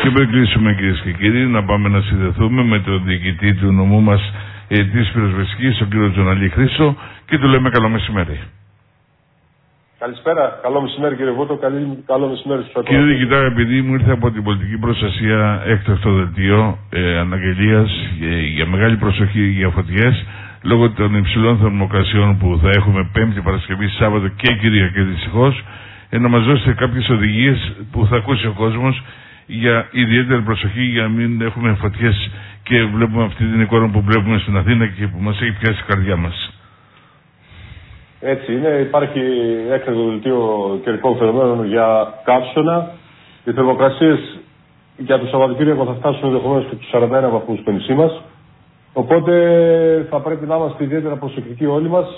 Και πριν κλείσουμε, κυρίες και κύριοι, να πάμε να συνδεθούμε με τον διοικητή του νομού μας της Πυροσβεστικής, τον κύριο Τζοναλή Χρήστο, και του λέμε καλό μεσημέρι. Καλησπέρα. Καλό μεσημέρι, κύριε Βούτο. Καλό μεσημέρι στους ακροατές. Κύριε Διοικητά, επειδή μου ήρθε από την πολιτική προστασία έκτακτο δελτίο αναγγελίας για μεγάλη προσοχή για φωτιές, λόγω των υψηλών θερμοκρασιών που θα έχουμε Πέμπτη, Παρασκευή, Σάββατο και Κυριακή δυστυχώς, να μας δώσετε κάποιες οδηγίες που θα ακούσει ο κόσμος για ιδιαίτερη προσοχή, για να μην έχουμε φωτιές και βλέπουμε αυτή την εικόνα που βλέπουμε στην Αθήνα και που μας έχει πιάσει η καρδιά μας. Έτσι είναι. Υπάρχει έκτακτο δελτίο καιρικών φαινομένων για καύσωνα. Οι θερμοκρασίες για το Σαββατοκύριακο θα φτάσουν ενδεχομένως και τους 41 βαθμούς στο νησί μας. Οπότε θα πρέπει να είμαστε ιδιαίτερα προσεκτικοί όλοι μας,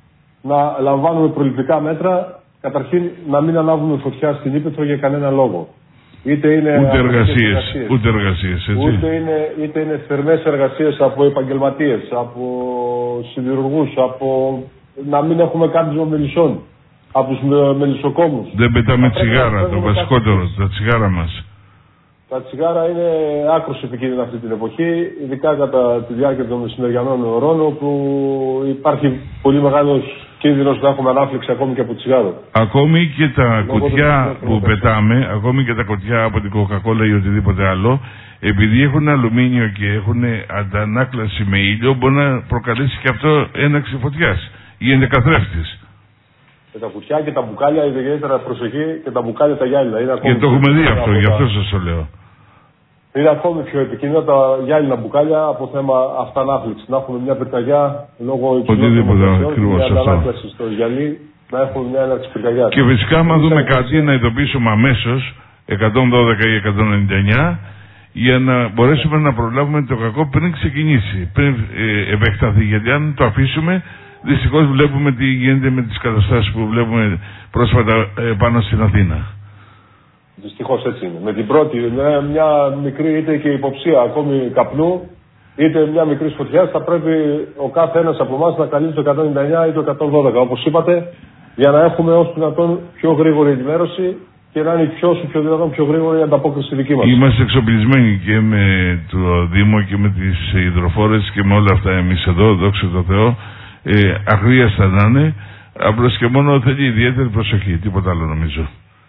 να λαμβάνουμε προληπτικά μέτρα. Καταρχήν, να μην ανάβουμε φωτιά στην ύπαιθρο για κανένα λόγο. Είτε είναι ούτε εργασίες, έτσι. Είτε είναι θερμές εργασίες από επαγγελματίες, από συντηρουργούς, από να μην έχουμε κάμπισμα μελισσών, από τους μελισσοκόμους. Δεν πετάμε τσιγάρα, το βασικότερο, τα τσιγάρα μας. Τα τσιγάρα είναι άκρως επικίνδυνα αυτή την εποχή, ειδικά κατά τη διάρκεια των μεσημεριανών ωρών, όπου υπάρχει πολύ μεγάλος κίνδυνος να έχουμε ανάφλεξη ακόμη και από τσιγάρο. Ακόμη και τα κουτιά που πετάμε, ακόμη και τα κουτιά από την Coca-Cola ή οτιδήποτε άλλο, επειδή έχουν αλουμίνιο και έχουν αντανάκλαση με ήλιο, μπορεί να προκαλέσει και αυτό έναξη φωτιάς. Γίνεται καθρέφτης. Και τα κουτιά και τα μπουκάλια, ιδιαίτερα προσοχή, και τα μπουκάλια τα γυάλινα. Και το έχουμε δει αυτό, γι' αυτό σας το λέω. Είναι ακόμη πιο επικίνδυνα τα γυάλινα μπουκάλια από θέμα αυτανάφληξη. Να έχουμε μια πυρκαγιά λόγω υψηλών θερμοκρασιών και αντανάκλαση στο γυαλί, να έχουμε μια έναρξη πυρκαγιά. Και φυσικά, άμα δούμε κάτι, να ειδοποιήσουμε αμέσως 112 ή 199 για να μπορέσουμε να προλάβουμε το κακό πριν ξεκινήσει, πριν επεκταθεί. Γιατί αν το αφήσουμε, δυστυχώς βλέπουμε τι γίνεται με τις καταστάσεις που βλέπουμε πρόσφατα πάνω στην Αθήνα. Δυστυχώς έτσι είναι. Με την πρώτη, μια μικρή είτε και υποψία ακόμη καπνού, είτε μια μικρή φωτιά, θα πρέπει ο κάθε ένας από εμάς να καλεί το 199 ή το 112, όπως είπατε, για να έχουμε όσο δυνατόν πιο γρήγορη ενημέρωση και να είναι πιο δυνατόν πιο γρήγορη η ανταπόκριση δική μας. Είμαστε εξοπλισμένοι και με το Δήμο και με τις υδροφόρες και με όλα αυτά εμείς εδώ, δόξα τω Θεώ, αχρίαστα να είναι, απλώς και μόνο θέλει ιδιαίτερη προσοχή, τίποτα άλλο νομίζω.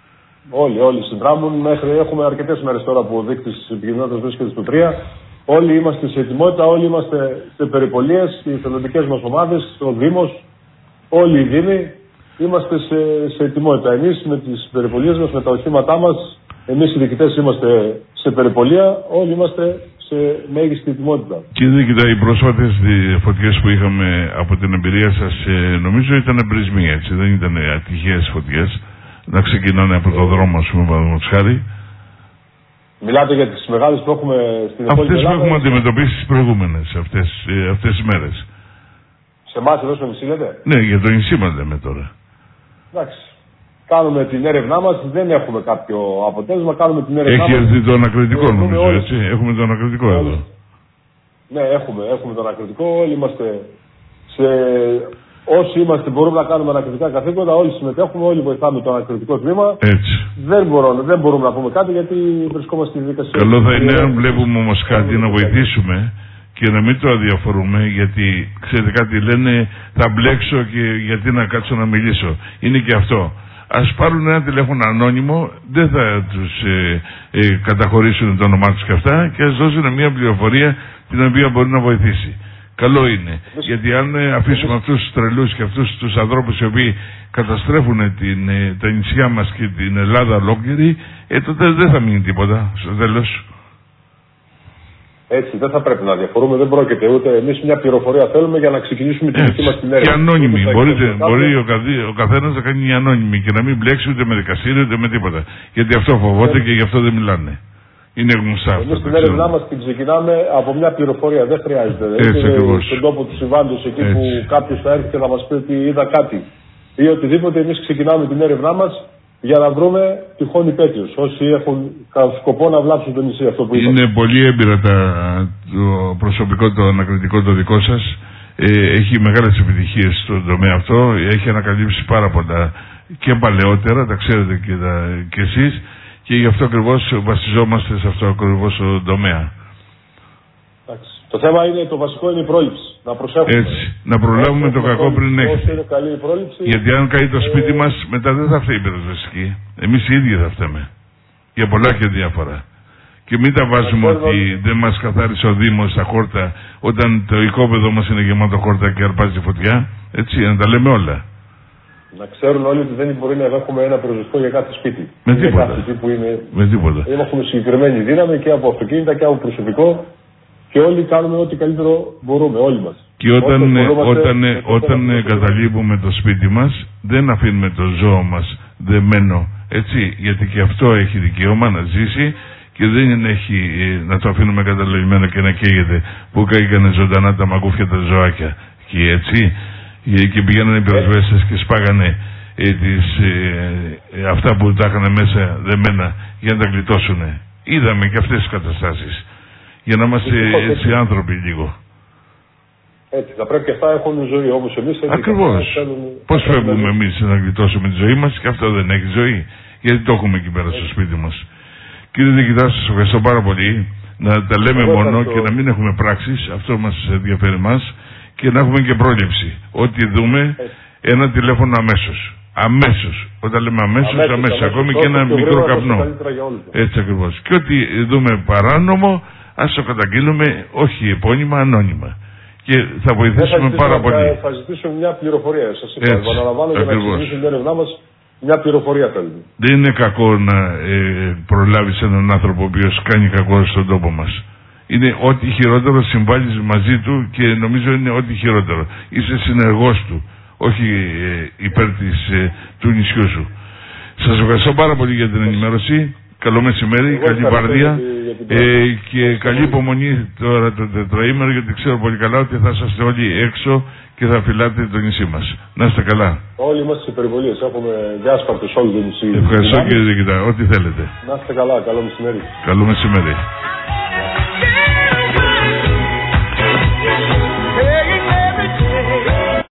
Όλοι συνδράμουν. Έχουμε αρκετές μέρες τώρα που ο δείκτης επικοινωνίας βρίσκεται στο 3. Όλοι είμαστε σε ετοιμότητα, όλοι είμαστε σε περιπολίες, οι εθελοντικές μας ομάδες, ο Δήμος, όλοι οι Δήμοι είμαστε σε ετοιμότητα. Εμείς με τις περιπολίες μας, με τα οχήματά μας, εμείς οι διοικητές είμαστε σε περιπολία, όλοι είμαστε σε μέγιστη ετοιμότητα. Κύριε Διοικητά, οι πρόσφατες φωτιές που είχαμε από την εμπειρία σας, νομίζω ήταν εμπρισμοί, έτσι, δεν ήταν ατυχαίες φωτιές. Να ξεκινάνε από το δρόμο, ας πούμε, παραδείγματος χάρη. Μιλάτε για τις μεγάλες που έχουμε στην επόμενη. Αυτές που έχουμε αντιμετωπίσει τις προηγούμενες αυτές τις μέρες. Σε εμάς εδώ στο νησί λέτε? Ναι, για το νησί μας λέμε τώρα. Εντάξει. Κάνουμε την έρευνά μας, δεν έχουμε κάποιο αποτέλεσμα. Κάνουμε την έρευνά μας. Έχει έρθει το ανακριτικό, νομίζω, έτσι. Έχουμε το ανακριτικό εδώ. Ναι, έχουμε το ανακριτικό. Όλοι είμαστε όσοι είμαστε μπορούμε να κάνουμε ανακριτικά καθήκοντα, όλοι συμμετέχουμε, όλοι βοηθάμε το ανακριτικό τμήμα. Έτσι. Δεν μπορούμε να πούμε κάτι γιατί βρισκόμαστε στη δικασία. Καλό θα είναι αν βλέπουμε όμως κάτι να βοηθήσουμε και να μην το αδιαφορούμε, γιατί ξέρετε κάτι λένε, θα μπλέξω και γιατί να κάτσω να μιλήσω. Είναι και αυτό. Ας πάρουν ένα τηλέφωνο ανώνυμο, δεν θα τους καταχωρήσουν το όνομά τους και αυτά, και ας δώσουν μια πληροφορία την οποία μπορεί να βοηθήσει. Καλό είναι. Γιατί αν αφήσουμε αυτούς τους τρελούς και αυτούς τους ανθρώπους οι οποίοι καταστρέφουν τα νησιά μας και την Ελλάδα ολόκληρη, τότε δεν θα μείνει τίποτα στο τέλος. Έτσι, δεν θα πρέπει να διαφορούμε, δεν πρόκειται ούτε. Εμείς μια πληροφορία θέλουμε για να ξεκινήσουμε τη δική μας την έρευνα. Και ανώνυμη. Μπορεί ο καθένας να κάνει μια ανώνυμη και να μην μπλέξει ούτε με δικαστήριο ούτε με τίποτα. Γιατί αυτό φοβόται και γι' αυτό δεν μιλάνε. Είναι γνωστά αυτά. Εμείς την έρευνά μας την ξεκινάμε από μια πληροφορία. Δεν χρειάζεται. Στον τόπο του συμβάντος, εκεί που κάποιος θα έρθει και θα μας πει ότι είδα κάτι ή οτιδήποτε, εμείς ξεκινάμε την έρευνά μας για να βρούμε τυχόν υπέτειους. Όσοι έχουν σκοπό να βλάψουν το νησί, αυτό που είπαμε. Είναι πολύ έμπειρα το προσωπικό, το ανακριτικό το δικό σας. Έχει μεγάλες επιτυχίες στον τομέα αυτό. Έχει ανακαλύψει πάρα πολλά και παλαιότερα, τα ξέρετε και εσείς. Και γι' αυτό ακριβώς βασιζόμαστε σε αυτό ακριβώς το τομέα. Το θέμα είναι, το βασικό είναι η πρόληψη. Να προσέχουμε. Έτσι. Να προλάβουμε το κακό πριν έχει. Είναι καλή η πρόληψη. Γιατί αν καεί το σπίτι μας, μετά δεν θα φταίει η πυροσβεστική. Εμείς οι ίδιοι θα φταίμε. Για πολλά και διάφορα. Και μην τα βάζουμε ότι δεν μας καθάρισε ο Δήμος στα χόρτα όταν το οικόπεδο μας είναι γεμάτο χόρτα και αρπάζει φωτιά. Έτσι, να τα λέμε όλα. Να ξέρουν όλοι ότι δεν μπορεί να έχουμε ένα πυροσβεστικό για κάθε σπίτι. Με τίποτα. Με τίποτα. Έχουμε συγκεκριμένη δύναμη και από αυτοκίνητα και από προσωπικό και όλοι κάνουμε ό,τι καλύτερο μπορούμε, όλοι μας. Και όταν καταλείπουμε το σπίτι μας, δεν αφήνουμε το ζώο μας δεμένο. Έτσι, γιατί και αυτό έχει δικαίωμα να ζήσει. Και δεν έχει να το αφήνουμε καταλογημένο και να καίγεται που καίγανε ζωντανά τα μαγκούφια τα ζωάκια. Και έτσι, και πηγαίνανε οι πυροσβέστες και σπάγανε αυτά που τα είχαν μέσα δεμένα για να τα γλιτώσουν. Είδαμε και αυτές τις καταστάσεις. Για να είμαστε έτσι άνθρωποι λίγο. Έτσι, θα πρέπει και αυτά έχουν ζωή όπως εμείς. Ακριβώς. Πώς φεύγουμε εμείς να γλιτώσουμε τη ζωή μας και αυτό δεν έχει ζωή. Γιατί το έχουμε εκεί πέρα στο σπίτι μας. Κύριε Διοικητά, σας ευχαριστώ πάρα πολύ. Να τα λέμε μόνο και να μην έχουμε πράξεις. Αυτό μας ενδιαφέρει εμάς. Και να έχουμε και πρόληψη. Ό,τι δούμε, ένα τηλέφωνο αμέσως. Αμέσως. Όταν λέμε αμέσως. Ακόμη και ένα μικρό καπνό. Έτσι ακριβώς. Και ό,τι δούμε παράνομο, ας το καταγγείλουμε, όχι επώνυμα, ανώνυμα. Και θα βοηθήσουμε πάρα πολύ. Θα ζητήσουμε μια πληροφορία. Σας επαναλαμβάνω για να ξεκινήσουμε την έρευνά μας. Μια πληροφορία θέλουμε. Δεν είναι κακό να προλάβεις έναν άνθρωπο ο οποίος κάνει κακό στον τόπο μας. Είναι ό,τι χειρότερο, συμβάλλεις μαζί του και νομίζω είναι ό,τι χειρότερο. Είσαι συνεργός του, όχι υπέρ του νησιού σου. Σας ευχαριστώ πάρα πολύ για την ενημέρωση. Καλό μεσημέρι, καλή βαρδία και καλή υπομονή τώρα το τετραήμερο, γιατί ξέρω πολύ καλά ότι θα είσαστε όλοι έξω και θα φυλάτε το νησί μας. Να είστε καλά. Όλοι είμαστε σε υπερβολίες. Έχουμε διάσπαρτες όλο το νησί. Ευχαριστώ κύριε Διοικητά. Ό,τι θέλετε. Να είστε καλά. Καλό μεσημέρι. Καλό μεσημέρι.